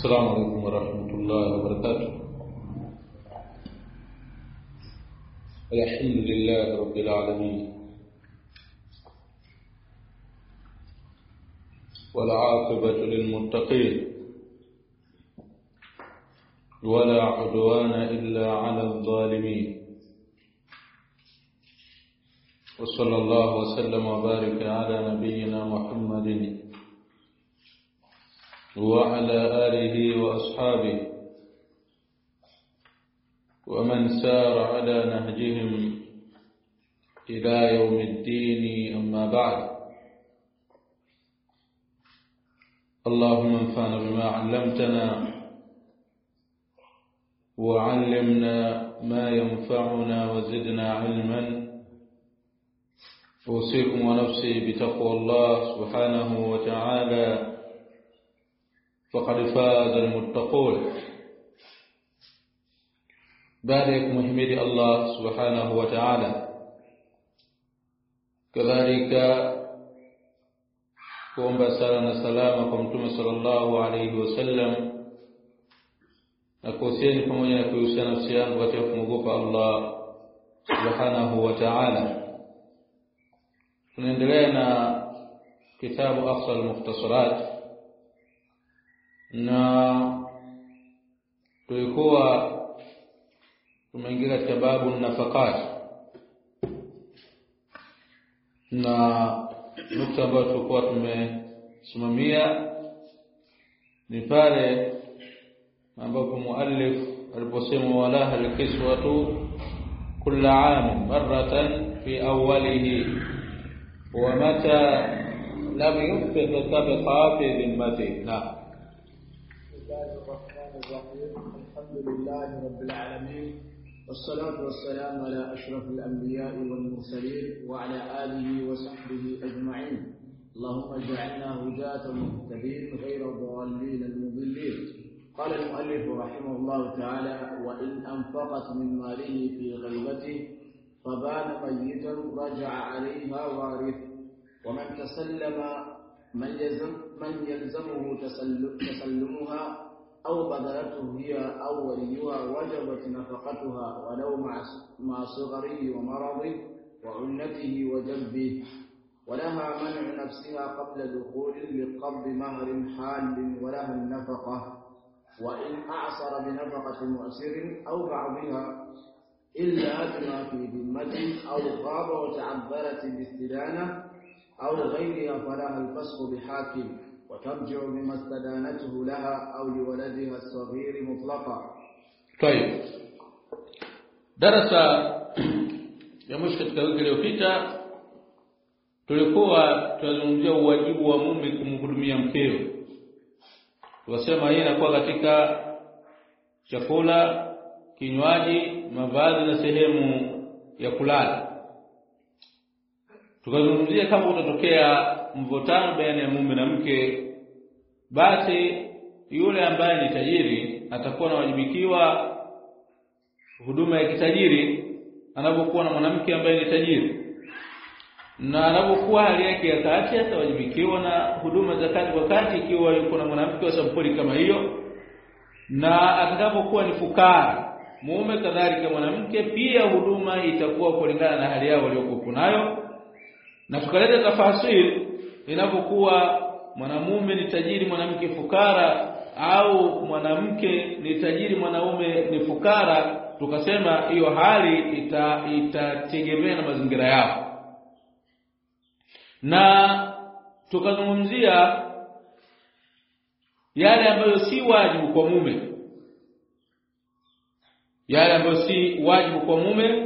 السلام عليكم ورحمة الله وبركاته. الحمد لله رب العالمين، والعاقبة للمتقين، ولا عدوان إلا على الظالمين، وصلى الله وسلم وبارك على نبينا محمد وعلى آله وأصحابه ومن سار على نهجهم إلى يوم الدين. أما بعد، اللهم انفعنا بما علمتنا وعلمنا ما ينفعنا وزدنا علما. أوصيكم ونفسي بتقوى الله سبحانه وتعالى، فقد فاز المتقون. بارك محمد الله سبحانه وتعالى، كذلك kuomba sala na salama kwa Mtume sallallahu alayhi wasallam, na kuhusieni pamoja na kuhusiana nafsi yangu katika kumwogopa Allah subhanahu wa ta'ala. Tunaendelea na kitabu Aqsa al-Mukhtasarat, na tulikuwa tumeingia katika babu nafaqat, na nukta ambayo tulikuwa tumesimamia ni pale ambapo muallif aliposema walaha al-kiswatu kull 'am marratan fi awwalihi wa mata lam yufid sabqa fi dhimmatihi. الحمد لله رب العالمين، والصلاة والسلام على أشرف الأنبياء والمرسلين وعلى آله وصحبه أجمعين. اللهم اجعلنا هداة مهتدين غير ضالين المضلين. قال المؤلف رحمه الله تعالى: وإن أنفقت من ماله في غيبته فبان ميتا رجع عليها وارث، ومن تسلم من يلزمه تسلمها أو بذلته هي أو وليها وجبت نفقتها، ولو مع صغره ومرضه وعنته وجبه، ولها منع نفسها قبل دخول لقبض مهر حال، ولها النفقة. وإن أعصر بنفقة مؤسر أو بعضها إلا بما في ذمته أو غاب وتعذرت باستدانة أو غيرها فلها الفسخ بحاكم، وترجع بما استدانته لها أو لولدها الصغير مطلقا. طيب، darasa ya mwisho katika wiki iliyopita tulikuwa tunazungumzia uwajibu wa mume kumhudumia mkewe. Tunasema hii inakuwa katika chakula, kinywaji, mavazi na sehemu ya kulala. Tukazungumzia kama utatokea mvutano baina ya mume na mke, basi yule ambaye ni tajiri atakuwa anawajibikiwa huduma ya kitajiri anapokuwa na mwanamke ambaye ni tajiri, na anapokuwa hali yake ya kati atawajibikiwa na huduma za kati kwa kati ikiwa yuko na mwanamke wa sampuli kama hiyo. Na atakapokuwa ni fukara mume kadhalika mwanamke, pia huduma itakuwa kulingana na hali yao waliokuwa nayo. Na tukaleta tafasiri inapokuwa mwanamume ni tajiri mwanamke fukara, au mwanamke ni tajiri mwanaume ni fukara, tukasema hiyo hali itategemea na mazingira yao. Na tukazungumzia yale ambayo si wajibu kwa mume, yale ambayo si wajibu kwa mume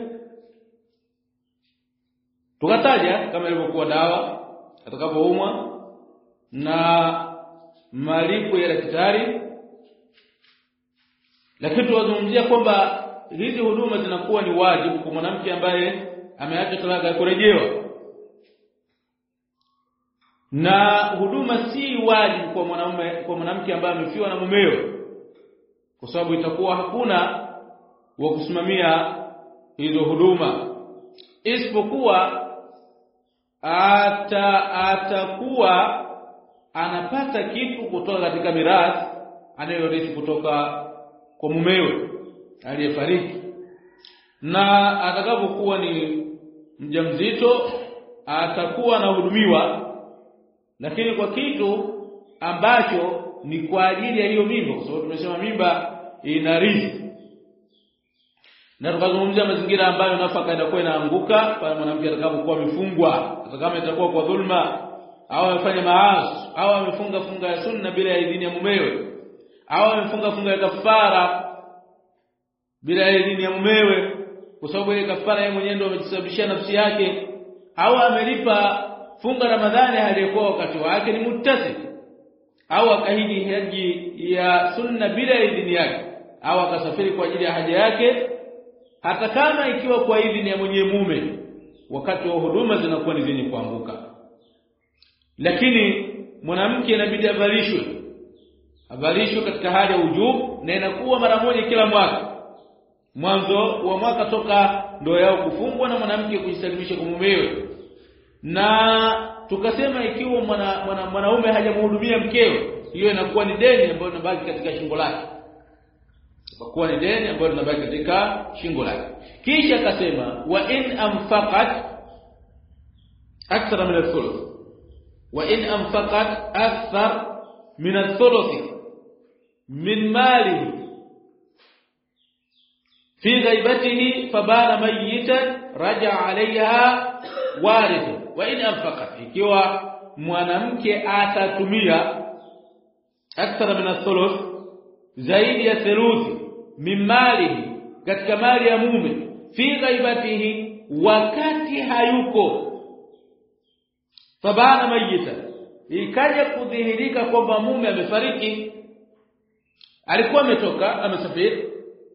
tukataja kama ilivyokuwa dawa atakapoumwa na malipo ya daktari. Lakini tuwazungumzia kwamba hizi huduma zinakuwa ni wajibu kwa mwanamke ambaye ameacha talaka ya kurejewa, na huduma si wajibu kwa mwanamke ambaye amefiwa na mumewe, kwa sababu itakuwa hakuna wa kusimamia hizo huduma, isipokuwa atakuwa anapata kitu kutoka katika mirathi anayorithi kutoka kwa mumewe aliyefariki. Na atakapokuwa ni mjamzito atakuwa anahudumiwa, lakini kwa kitu ambacho ni kwa ajili ya hiyo mimba, kwa sababu tumesema mimba inarithi. Na tukazungumzia mazingira ambayo nafaka inakuwa inaanguka pale mwanamke atakapokuwa amefungwa, hata kama itakuwa kwa dhulma au amefanya maasi au amefunga funga ya sunna bila ya idhini ya mumewe au amefunga funga ya kafara bila ya idhini ya mumewe, kwa sababu ile kafara yeye mwenyewe ndio amejisababishia nafsi yake, au amelipa funga Ramadhani aliyekuwa wakati wake ni muttasi, au akahiji haji ya sunna bila idhini yake, au akasafiri kwa ajili ya haja yake, hata kama ikiwa kwa idhini ya mwenye mume, wakati wa huduma zinakuwa ni zenye kuanguka. Lakini mwanamke inabidi avalishwe katika hali ya ujub, na inakuwa mara moja kila mwaka, mwanzo wa mwaka toka ndoa yao kufungwa na mwanamke kujisalimisha kwa mumewe. Na tukasema ikiwa mwanaume hajamhudumia mkewe, hiyo inakuwa ni deni ambayo inabaki katika shingo lake, kwa ni deni ambayo inabaki katika shingo lake. Kisha akasema wa in anfaqat akthar min ath-thuluth, wa in anfaqat akthar min ath-thuluth min malihi fi ghaibatihi fabana mayitan raja alayha warith. Wa in anfaqat, ikiwa mwanamke atatumia akthar min ath-thuluth, zaidi ya theluthi, min malihi, katika mali ya mume, fi ghaibatihi, wakati hayuko, fabana mayita, ikaja kudhihirika kwamba mume amefariki, alikuwa ametoka amesafiri,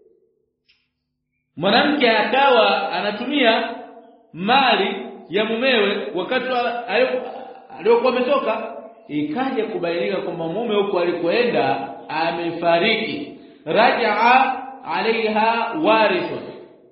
mwanamke akawa anatumia mali ya mumewe wakati aliokuwa ametoka, ikaja kubainika kwamba mume huko alikoenda amefariki, rajaa alaiha warithun,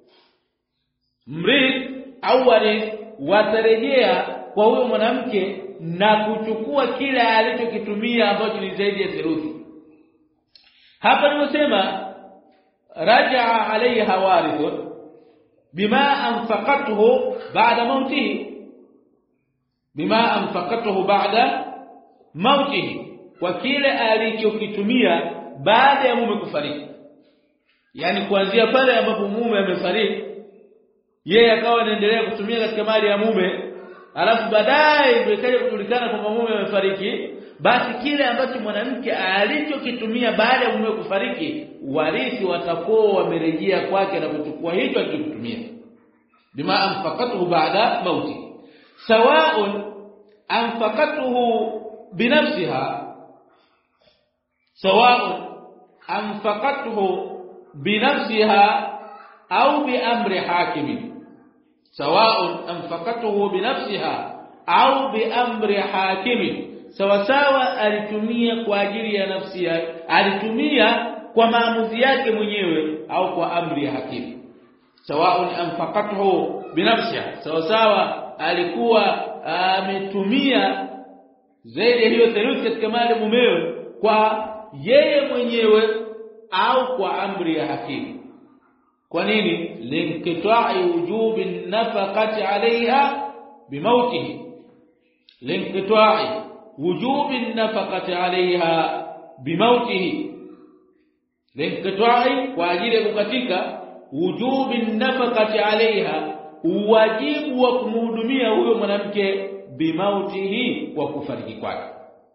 mrithi au warith watarejea kwa huyo mwanamke na kuchukua kile alichokitumia ambacho ni zaidi ya theluthi. Hapa nimesema rajaa alaiha warithun bima anfaqatuhu ba'da mautihi, bima anfaqatuhu ba'da mautihi, kwa kile alichokitumia baada ya mume kufariki. Yani kuanzia pale ambapo mume amefariki, yeye akawa anaendelea kutumia katika mali ya mume, alafu baadaye ndio ikaja kujulikana kwamba mume amefariki, basi kile ambacho mwanamke alichokitumia baada ya mume kufariki, warithi watakuwa wamerejea kwake na kuchukua hicho alichokitumia, bima anfaqatuhu ba'da mauti, sawa'un anfaqatuhu binafsiha, sawa'un anfaqatuhu binafsiha au biamri hakimin, sawa'un anfaqatuhu binafsiha au biamri hakimin, sawa sawa alitumia kwa ajili ya nafsi yake, alitumia kwa maamuzi yake mwenyewe au kwa amri ya hakimu. Sawa'un anfaqatuhu binafsiha, sawa sawa alikuwa ametumia zaidi ya hiyo theluthi katika mali mumewe kwa yeye mwenyewe au kwa amri ya hakimu. Kwa nini? Linkita'i wujubi nafaqati 'alayha bimautihi, linkita'i wujubi nafaqati 'alayha bimautihi, linkita'i kwa ajili ya kukatika, wujubi nafaqati 'alayha, wajibu wa kumhudumia huyo mwanamke, bimautihi, kwa kufariki kwake.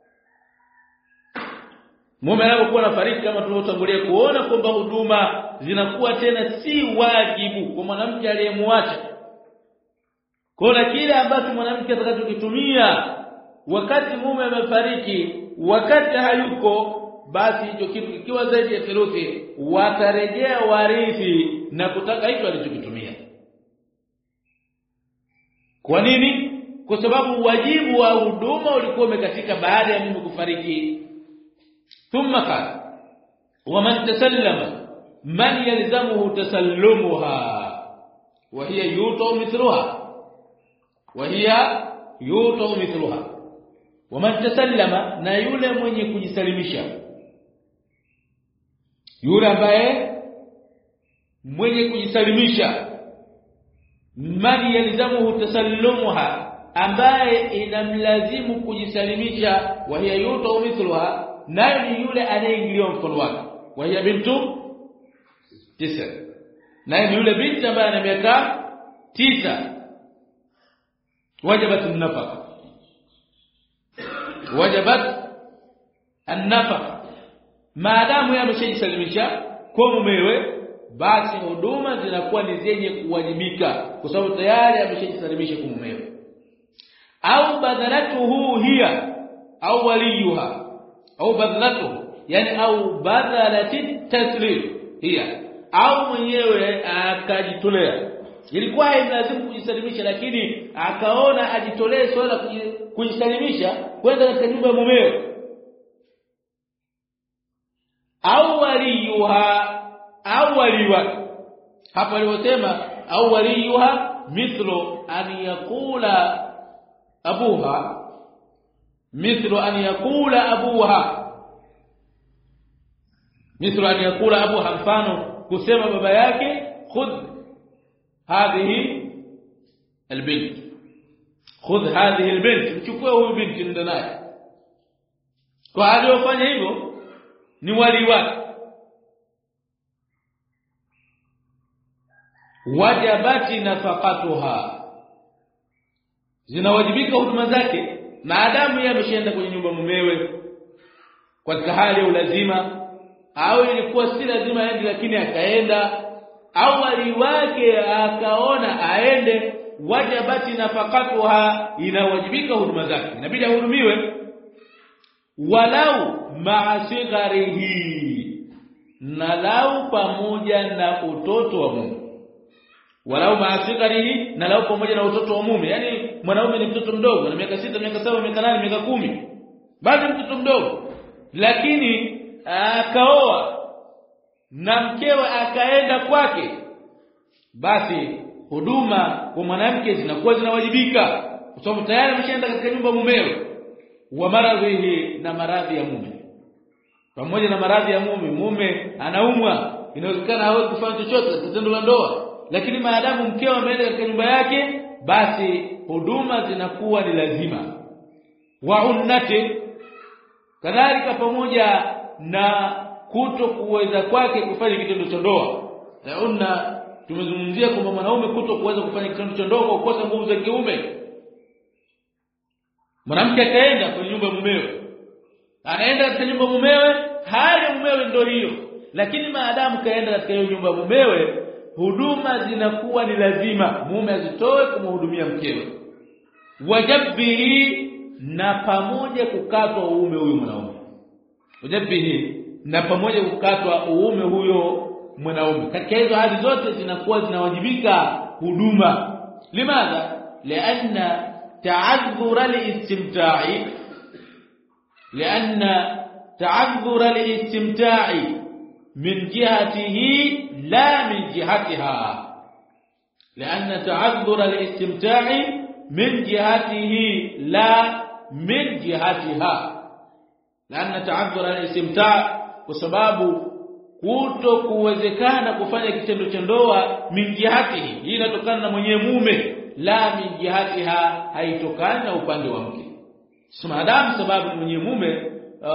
Mume anapokuwa anafariki, kama tulivyotangulia kuona kwamba huduma zinakuwa tena si wajibu kwa mwanamke aliyemwacha. Kuna kile ambacho mwanamke atakachokitumia wakati mume amefariki, wakati hayuko, basi hicho kitu kikiwa zaidi ya theluthi, watarejea warithi na kutaka hicho alichokitumia. Kwa nini? Kwa sababu wajibu wa huduma ulikuwa umekatika baada ya mume kufariki. ثم قال ومن تسلم من يلزمه تسلمها وهي يوطأ مثلها, ومن تسلم, na yule mwenye kujisalimisha, yule ambaye mwenye kujisalimisha, man yalzamuhu tasallumuha, ambaye inamlazimu kujisalimisha, wa hiya yutu mithluha, nayo ni yule anayeingiliwa mfano wake, wa hiya bintu 9, naye ni yule binti ambaye ana miaka 9. wajabat an-nafaqa, wajabat an-nafaqa, maadamu yameshajisalimisha kwa mumewe, basi huduma zinakuwa ni zenye kuwajibika kwa sababu tayari ameshajisalimisha kwa mumewe. Au badalatuhu hiya au waliyuha, au badalatuhu yani au badalati taslim hiya, au mwenyewe akajitolea. Ilikuwa haimlazimu kujisalimisha, lakini akaona ajitolee swala kujisalimisha kwenda katika nyumba ya mumewe. Au waliyuha, au waliwa, hapa aliposema au waliyuha, mithlu an yaqula abuha, mithlu an yaqula abuha, mithlu an yaqula abuha, mfano kusema baba yake, khudh hadhihi albint, khudh hadhihi albint, mchukue huyu binti nenda naye. Kwa aliyofanya hivyo ni wali wake. Wajabati nafaqatuha, zinawajibika huduma zake maadamu yeye ameshaenda kwenye nyumba mumewe katika hali ya ulazima, au ilikuwa si lazima aende lakini akaenda, au wali wake akaona aende. Wajabati nafaqatuha, inawajibika huduma zake, inabidi ahudumiwe. Walau ma'asigharihi, na lau pamoja na utoto wa mume. Walau ma'asigharihi, na lau pamoja na utoto wa mume. Yani mwanaume ni mtoto mdogo, na miaka 6, miaka 7, miaka 8, miaka 10, bado mtoto mdogo, lakini akaoa na mkewe akaenda kwake, basi huduma kwa mwanamke zinakuwa zinawajibika kwa sababu tayari ameshaenda katika nyumba mumewe. Wa maradhihi, na maradhi ya mume, pamoja na maradhi ya mume anaumwa, inawezekana hawezi kufanya chochote katika tendo la ndoa, lakini maadamu mkewe ameenda katika nyumba yake, basi huduma zinakuwa ni lazima. Wa unnati, kadhalika pamoja na kuto kuweza kwake kufanya kitendo cha ndoa. Na unna tumezungumzia kwamba mwanaume kuto kuweza kufanya kitendo cha ndoa kwa kukosa nguvu za kiume. Mwanamke akaenda kwenye nyumba mumewe, anaenda katika nyumba mumewe, hali ya mumewe ndio hiyo, lakini maadamu kaenda katika hiyo nyumba mumewe, huduma zinakuwa ni lazima mume azitoe kumhudumia mkewe. Wajabihi, na pamoja kukatwa uume huyo mwanaume. Wajabihi, na pamoja kukatwa uume huyo mwanaume. Katika hizo hali zote zinakuwa zinawajibika huduma. Limadha? Lianna ta'adhura liistimta'i, lianna ta'adhura liistimta'i min jihatihi la min jihatiha, lianna ta'adhura liistimta'i min jihatihi la min jihatiha, lianna ta'adhura liistimta', kwa sababu kuto kuwezekana kufanya kitendo cha ndoa min jihatihi, hii inatokana na mwenye mume, la min jihatiha, haitokani na upande wa mke. Maadamu sababu ni mwenye mume,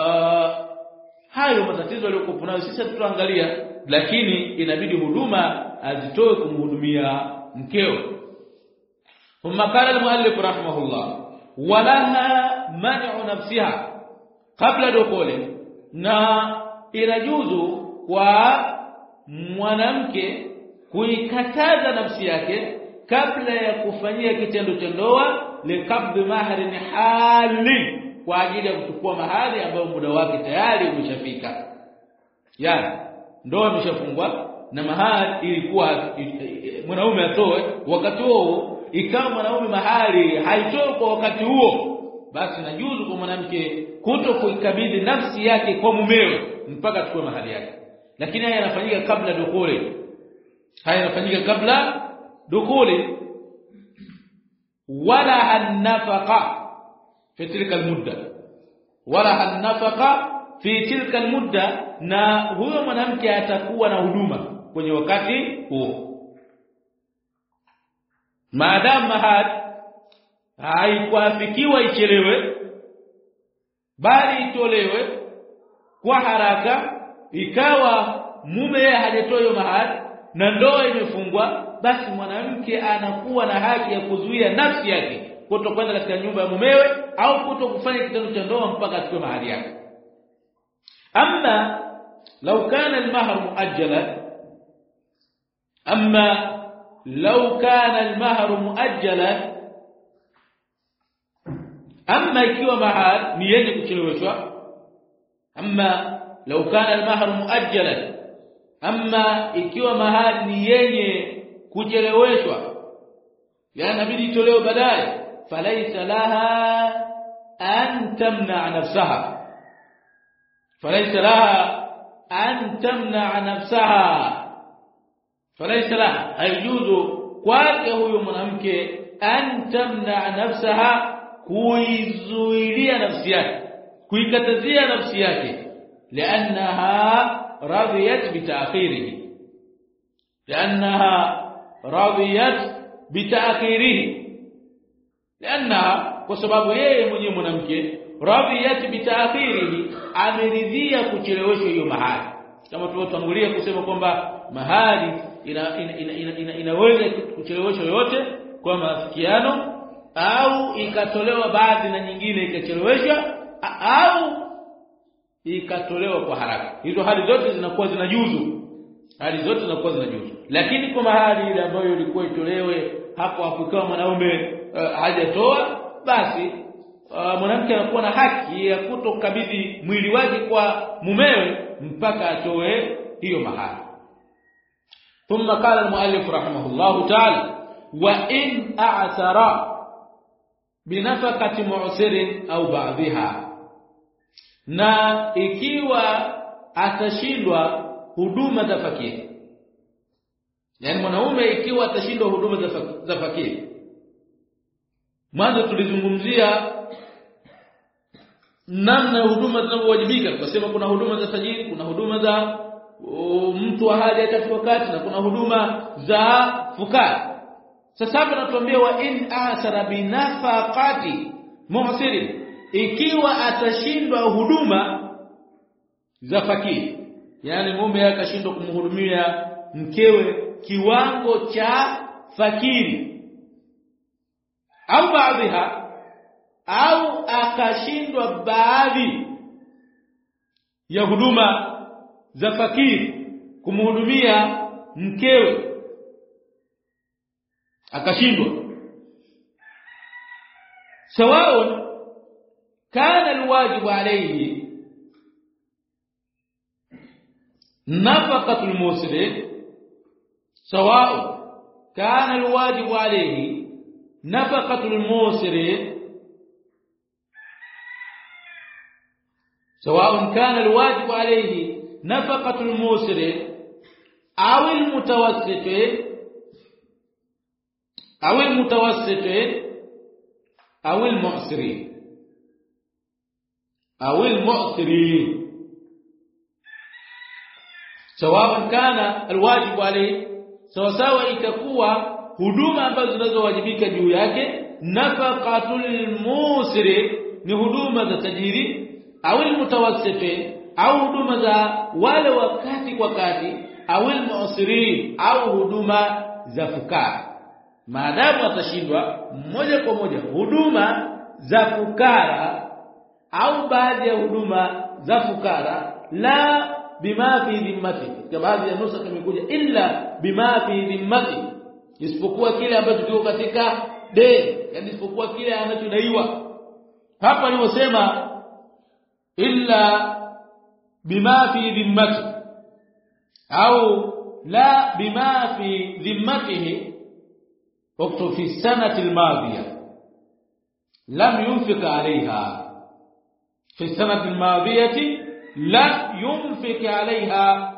hayo matatizo yaliyokuwa nayo sisi tutaangalia, lakini inabidi huduma azitoe kumhudumia mkeo. Thumma qala al-muallif rahimahullah, walaha man'u nafsiha qabla dukhuli, na inajuzu kwa mwanamke kuikataza nafsi yake kabla ya kufanyia kitendo cha ndoa, likabdhi mahari hali, kwa ajili ya kuchukua mahari ambayo muda wake tayari umeshafika. Yani ndoa imeshafungwa na mahari ilikuwa mwanaume atoe wakati huo, ikawa mwanaume mahari haitoi kwa wakati huo, basi najuzu kwa mwanamke kuto kuikabidhi nafsi yake kwa mumewe mpaka achukue mahari yake. Lakini haya yanafanyika kabla dukhuli, haya yanafanyika kabla dukhuli. Wala an-nafaqa fi tilka al-mudda, wala an-nafaqa fi tilka almudda, na huyo mwanamke atakuwa na huduma kwenye wakati huo. Maadamu mahar haikuafikiwa ichelewe, bali itolewe kwa haraka, ikawa mume hajatoa hiyo mahar na ndoa imefungwa, basi mwanamke anakuwa na haki ya kuzuia nafsi yake kutokwenda katika nyumba ya mumewe au kutokufanya kitendo cha ndoa mpaka atoe mahari yake. Amma law kana al-mahr muajjalan, amma law kana al-mahr muajjalan, amma ikiwa mahar ni yenye kucheleweshwa, amma law kana al-mahr muajjalan, amma ikiwa mahar ni yenye kucheleweshwa, yani inabidi itolewe baadaye, falaysa laha an tamna nafsaha, falaysa laha an tamna nafsaha, falaysa laha, haijuzu kwake huyo mwanamke an tamna nafsaha, kuizuilia nafsi yake, kuikatazia nafsi yake, liannaha radiyat bitaakhirihi, liannaha radiyat bitaakhirihi, liannaha, kwa sababu yeye mwenyewe mwanamke radiyat bitaakhirihi, ameridhia kucheleweshwa hiyo mahari. Kama tulivyotangulia kusema kwamba mahari inaweza kucheleweshwa yote kwa maafikiano, au ikatolewa baadhi na nyingine ikacheleweshwa, au ikatolewa kwa haraka. Hizo hali zote zinakuwa zinajuzu, hali zote zinakuwa zinajuzu. Lakini kwa mahali ile ambayo ilikuwa itolewe hapo kwa mwanaume hajatoa, basi mwanamke anakuwa na haki ya kutokabidhi mwili wake kwa mumewe mpaka atoe hiyo mahari. Thumma qala al-muallif rahimahullahu ta'ala, wa in a'thara binafaqati mu'sirin au ba'dha, na ikiwa atashindwa huduma za fakiri, yani mwanaume ikiwa atashindwa huduma za fakiri. Mwanzo tulizungumzia namna huduma zinazowajibika, tukasema kuna huduma za tajiri, kuna huduma za mtu wa hali ya kati wakati, na kuna huduma za fukara. Sasa hapa natuambia wa in asara binafaqati mu'sirin, ikiwa atashindwa huduma za fakiri, yani mume akashindwa kumhudumia mkewe kiwango cha fakiri, au baadhiha, au akashindwa baadhi ya huduma za fakiri kumhudumia mkewe, akashindwa, sawa kana alwajibu alayhi nafaqatul muslim, sawa kana alwajibu alayhi nafaqatul muslim, سواء كان الواجب عليه نفقة الموسر أو المتوسط أو المعسر أو المعسر، سواء كان الواجب عليه سواء itakuwa huduma ambazo zinazowajibika juu yake, nafaqatul musri ni huduma za tajiri, au almutawassiti au huduma za wale wakati kwa kati, au almu'sirin au huduma za fukara. Maadamu atashindwa moja kwa moja huduma za fukara au baadhi ya huduma za fukara, la bima fi dhimmati, kwa baadhi ya nusa kimekuja illa bima fi dhimmati, isipokuwa kile ambacho kiko katika deni, yani isipokuwa kile anachodaiwa. Hapa aliposema illa bima fi dhimmati au la bima fi dhimmatihi, wakati fi sanati almadhiya lam yunfiq عليها، في السنة الماضية lam yunfiq عليها،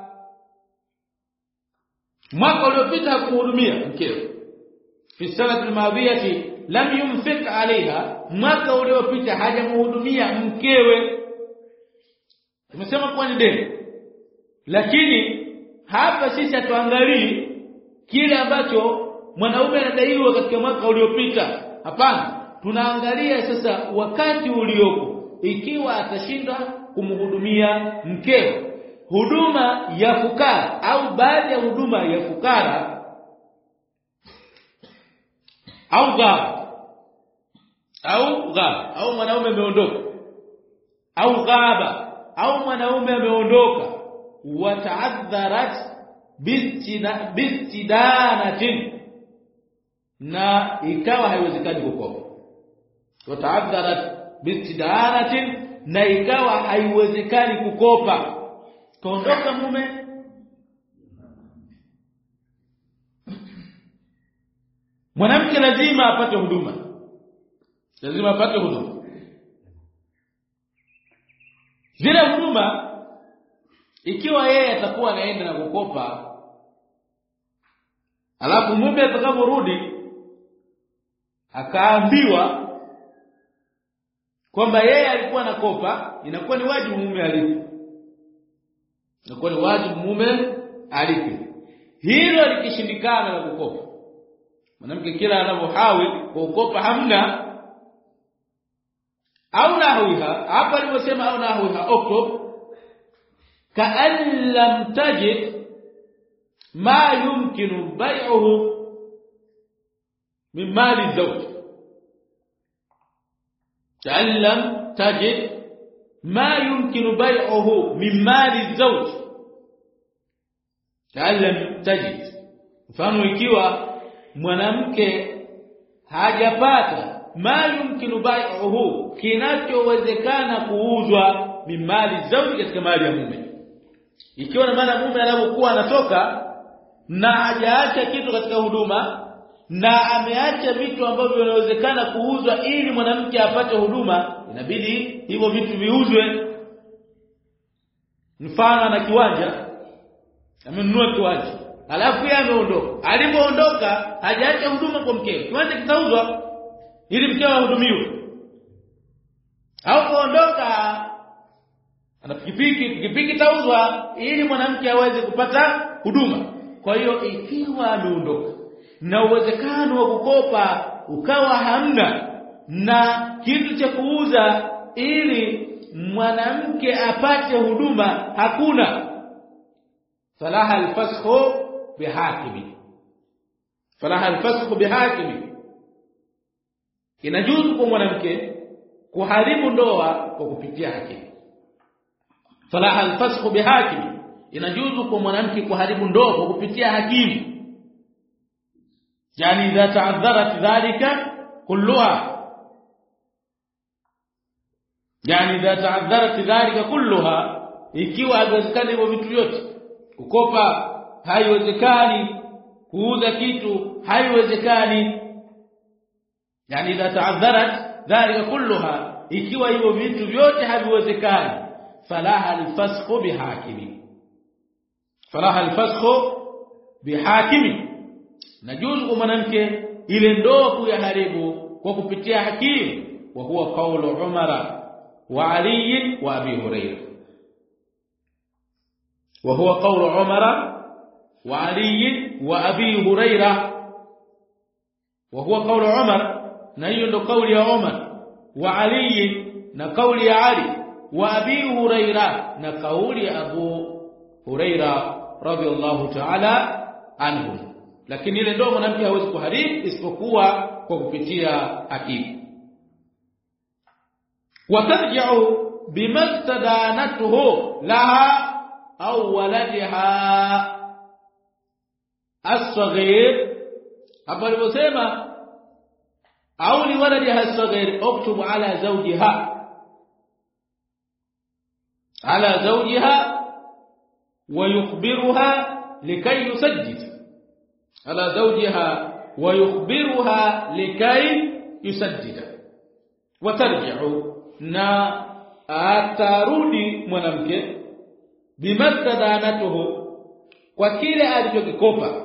mwaka uliopita kuhudumia mkewe. Fi sanati almadhiyati lam yunfiq عليها, mwaka uliopita hajamhudumia mkewe. tumesema kuwa ni deni. Lakini hapa sisi hatuangalii kile ambacho mwanaume anadaiwa katika mwaka uliopita. Hapana, tunaangalia sasa wakati ulioko. Ikiwa atashinda kumhudumia mkeo huduma ya fukara au baadhi ya huduma ya fukara au ghaba au mwanaume ameondoka au ghaba au mwanaume ameondoka, wataadharat bistidanatin, na ikawa haiwezekani kukopa. Wataadharat bistidanatin, na ikawa haiwezekani kukopa. Kaondoka mume, mwanamke lazima apate huduma. Zile huduma, ikiwa yeye atakuwa anaenda na kukopa, alafu mume atakaporudi akaambiwa kwamba yeye alikuwa anakopa, inakuwa ni wajibu mume alipe. Hilo likishindikana na kukopa, mwanamke kila anapohawi kukopa hamna au nahwiha, hapa aliposema au nahwiha oktob, ka'an lam tajid ma yumkinu bai'uhu min mali zawj, ka'an lam tajid ma yumkinu bai'uhu min mali zawj, ka'an lam tajid. Mfano, ikiwa mwanamke hajapata ma yumkinu bai'uhu, kinachowezekana kuuzwa min mali zawj, katika mali ya mume. Ikiwa na maana mume anapokuwa anatoka na hajaacha kitu katika huduma na ameacha vitu ambavyo vinawezekana kuuzwa ili mwanamke apate huduma, inabidi hivyo vitu viuzwe. Mfano, ana kiwanja, amenunua kiwanja, alafu yeye ameondoka. Alipoondoka hajaacha huduma kwa mkeo, kiwanja kitauzwa ili mkeo ahudumiwe. Au kuondoka ana pikipiki tauzwa ili mwanamke aweze kupata huduma. Kwa hiyo ikiwa ameondoka na uwezekano wa kukopa ukawa hamna na kitu cha kuuza ili mwanamke apate huduma hakuna, falaha alfasxu bihakimi, inajuzu kwa mwanamke kuharibu ndoa kwa kupitia hakimu. Falaha alfasxu bihakimi, inajuzu kwa mwanamke kuharibu ndoa kwa kupitia hakimu. Yani idha ta'adharat dhalika kulluha, ikiwa haiwezekani hivyo vitu vyote, kukopa haiwezekani, kuuza kitu haiwezekani. Yani idha ta'adharat dhalika kulluha, ikiwa hivyo vitu vyote haviwezekani, falaha alfasxu bihakimi, najuzu kwa mwanamke ile ndoa kuyaharibu kwa kupitia hakimu. Wa huwa qawlu Umar wa Ali wa Abi Hurairah, na hiyo ndo kauli ya Umar wa Ali, na kauli ya Ali wa Abi Hurairah, na kauli ya Abu Hurairah radhiyallahu ta'ala anhu. Lakini ile ndoa mwanamke hawezi kuharibu isipokuwa kwa kupitia hakimu. Watarji'u bimastadanatuhu laha au waladiha as-saghir, hapa aliposema au li waladiha as-saghir, uktubu ala zawjiha wa yukhbiruha likay yusajjid, ala zawjiha wa yukhbiruha likay yusaddida. Watarji'u, na atarudi mwanamke bimastadanatuhu, kwa kile alichokikopa.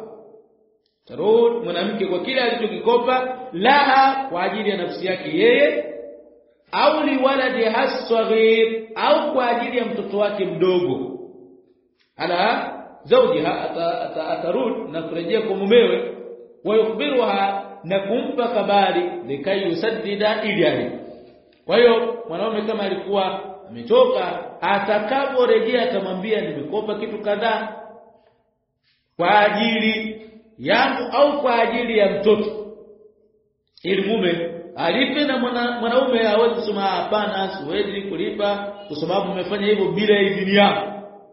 Tarudi mwanamke kwa kile alichokikopa, laha, kwa ajili ya nafsi yake yeye, au liwaladi hasghir, au kwa ajili ya mtoto wake mdogo. Ala zawjiha, atarud na kurejea kwa mumewe, wa yukhbiruha, na kumpa kabari, likai yusaddida, ili alipe. Kwa hiyo mwanaume kama alikuwa ametoka, atakaporejea atamwambia nimekopa kitu kadhaa kwa ajili yangu au kwa ajili ya mtoto, ili mume alipe, na mwanaume hawezi kusema hapana, siwezi kulipa kwa sababu umefanya hivyo bila idhini yangu.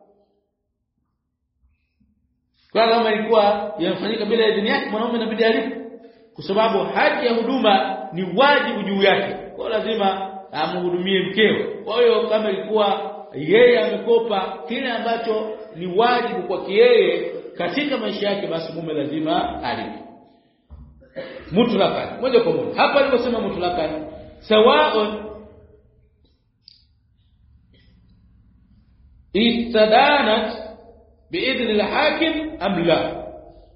Kwa kama ilikuwa yanafanyika bila idhini yake, mwanaume inabidi alipe, kwa sababu haki ya huduma ni wajibu juu yake, kwa lazima amhudumie mkewe. Kwa hiyo kama ilikuwa yeye amekopa kile ambacho ni wajibu kwake yeye katika maisha yake, basi mume lazima alipe mutlaqan, moja kwa moja. Hapa aliposema mutlaqan, sawaun istadanat biidhn al-hakim am la,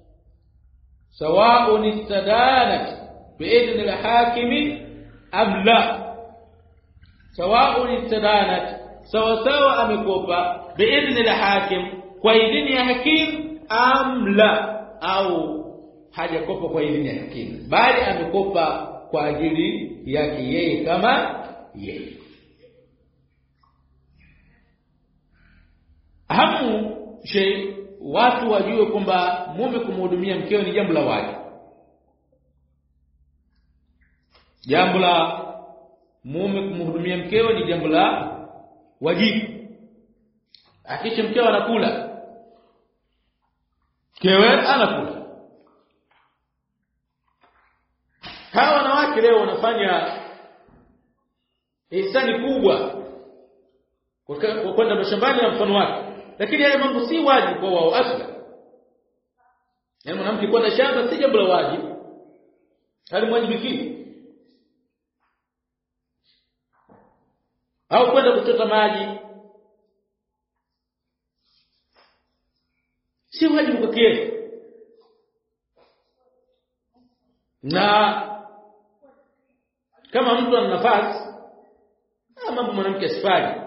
sawaun istadanat biidhn al-hakim am la, sawaun istadanat, sawa amekopa biidhn al-hakim, kwa idhini ya hakim, am la, au hajakopa kwa idhini ya hakim, bali amekopa kwa ajili yake yeye kama yeye. Ahamu shay, watu wajue kwamba mume kumhudumia mkeo ni jambo la wajibu. Jambo la mume kumhudumia mkeo ni jambo la wajibu. Akisha mkeo anakula, mkewe anakula. Hawa wanawake leo wanafanya ihsani kubwa kwa kwenda mashambani na mfano wake, lakini yale mambo si wajibu kwa wao asla. Yaani mwanamke kwenda shamba si jambo la wajibu, halimwajibiki. Au kwenda kuchota maji si wajibu kwake yeye. Na kama mtu ana nafasi, mambo mwanamke asifanye,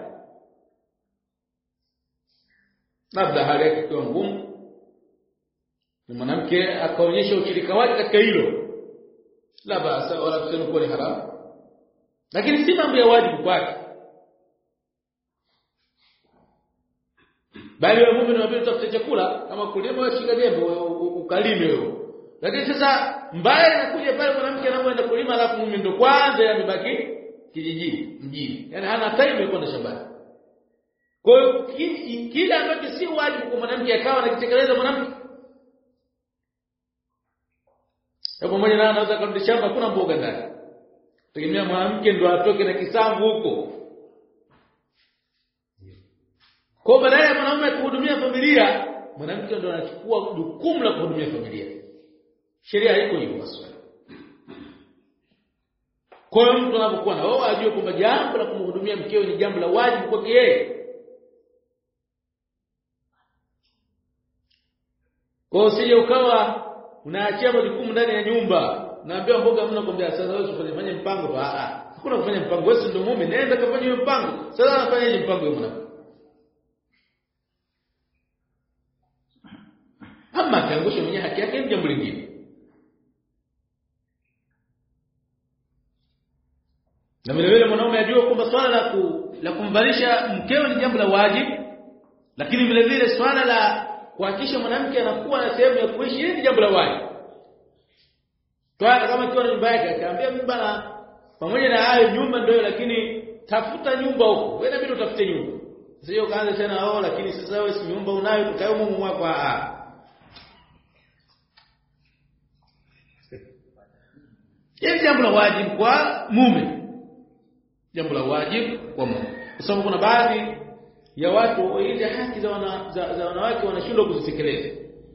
labda hali yake ikiwa ngumu, na mwanamke akaonyesha ushirika wake katika hilo, la basa, wala kusema kuwa ni haramu, lakini si mambo ya wajibu kwake. Bali wewe mume unabidi utafute chakula, kama kulima wewe shika jembe ukalime wewe. Lakini sasa mbaya inakuja pale mwanamke anapoenda kulima, alafu mume ndo kwanza amebaki kijijini, mjini, yani hana time ya kwenda shambani. Kwa hiyo kile ambacho si wajibu kwa mwanamke akawa anakitekeleza mwanamke. Hapo mmoja na anaweza kurudi shamba, kuna mboga ndani, tegemea mwanamke ndo atoke na kisamvu huko. Kwa badala ya mwanamume kuhudumia familia, mwanamke ndo anachukua jukumu la kuhudumia familia. Sheria haiko hivyo maswali. Kwa hiyo mtu anapokuwa na wao ajue kwamba jambo la kumhudumia mkeo ni jambo la wajibu kwake yeye. Kwa usije ukawa unaachia majukumu ndani ya nyumba, naambia mboga mna kwambia sasa wewe usifanye mpango. Hakuna kufanya mpango, wewe ndio mume, nenda kafanye mpango. Sasa anafanyaje mpango wewe mwanamke? Ama kaangusha mwenye haki yake ni jambo lingine. Na vile vile mwanaume ajue kwamba swala la kumvalisha mkeo ni jambo la wajibu, lakini vile vile swala la kuhakikisha mwanamke anakuwa na sehemu ya kuishi ni jambo la wajibu. Toa kama kiwa nyumba yake akaambia mimi bana, pamoja na hayo nyumba ndio, lakini tafuta nyumba huko. Wewe inabidi utafute nyumba. Sio kaanza tena lakini sasa wewe si nyumba unayo, tukae mume wako Hili jambo la wajibu kwa mume. Jambo la wajibu kwa mume. Kwa sababu kuna baadhi ya watu hizi haki za wanawake wanashindwa kuzitekeleza.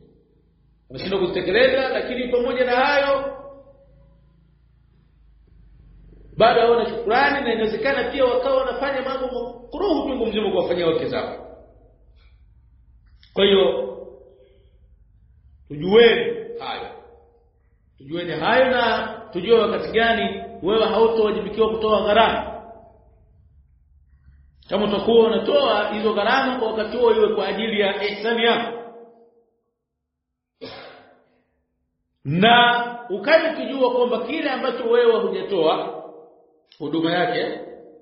Lakini pamoja na hayo bado wana shukrani, na inawezekana pia wakawa wanafanya mambo makruhu tungu mzima kuwafanyia wake zao. Kwa hiyo tujueni hayo na tujue wakati gani wewe hautowajibikiwa kutoa gharama. Kama utakuwa unatoa hizo gharama kwa wakati huo iwe kwa ajili ya ihsani yako. Na ukaje ukijua kwamba kile ambacho wewe hujatoa huduma yake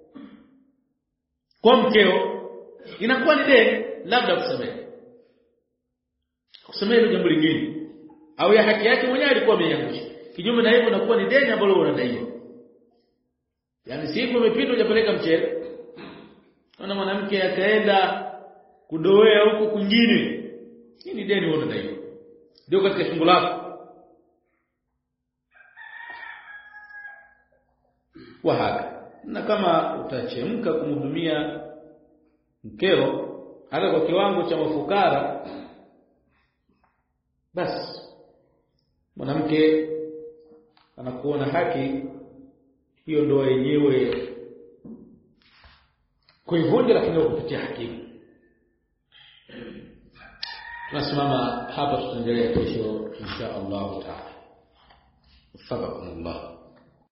kwa mkeo inakuwa ni deni, labda kusamehe. Kusamehe ni jambo lingine. Au ya haki yake mwenyewe alikuwa ameiangusha. Kinyume na hivyo inakuwa ni deni ambalo unadaiwa. Yaani siku imepita hujapeleka mchele. Ana mwanamke akaenda kudowea huko kwingine. Hii ni deni unadaiwa. Ndio katika fungu lako. Wahaka. Na kama utachemka kumhudumia mkeo hata kwa kiwango cha mafukara, basi mwanamke anakuona haki hiyo ndoa yenyewe kuivunja, lakini kupitia hakimu. Tunasimama hapa, tutaendelea kesho insha Allah taala. Fabakumullah.